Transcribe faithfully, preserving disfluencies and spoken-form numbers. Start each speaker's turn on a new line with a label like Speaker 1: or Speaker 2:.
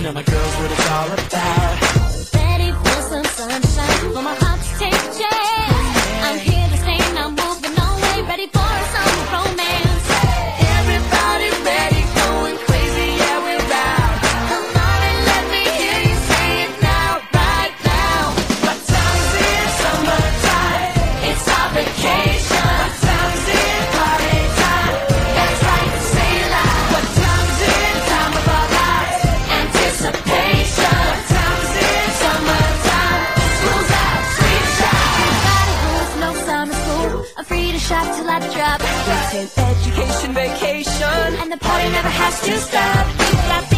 Speaker 1: know my girl's what it's all about.
Speaker 2: Ready for some sunshine, for my heart to take a chance. I'm here to stay, now moving on way, ready for a summer romance.
Speaker 1: Everybody ready, going crazy, yeah, we're out.
Speaker 2: Come on and let me hear you say it now, right now.
Speaker 1: What time's it? Summertime.
Speaker 2: It's our vacation.
Speaker 1: What time's it? Party time.
Speaker 2: That's right, say it loud.
Speaker 1: What time's it? Time of our lives.
Speaker 2: Anticipation.
Speaker 1: What time's it?
Speaker 2: Summertime, school's out, sweet shop. Everybody who's no summer school, I'm free to shop till I drop.
Speaker 1: It's an education vacation.
Speaker 2: And the party never has to stop. We've got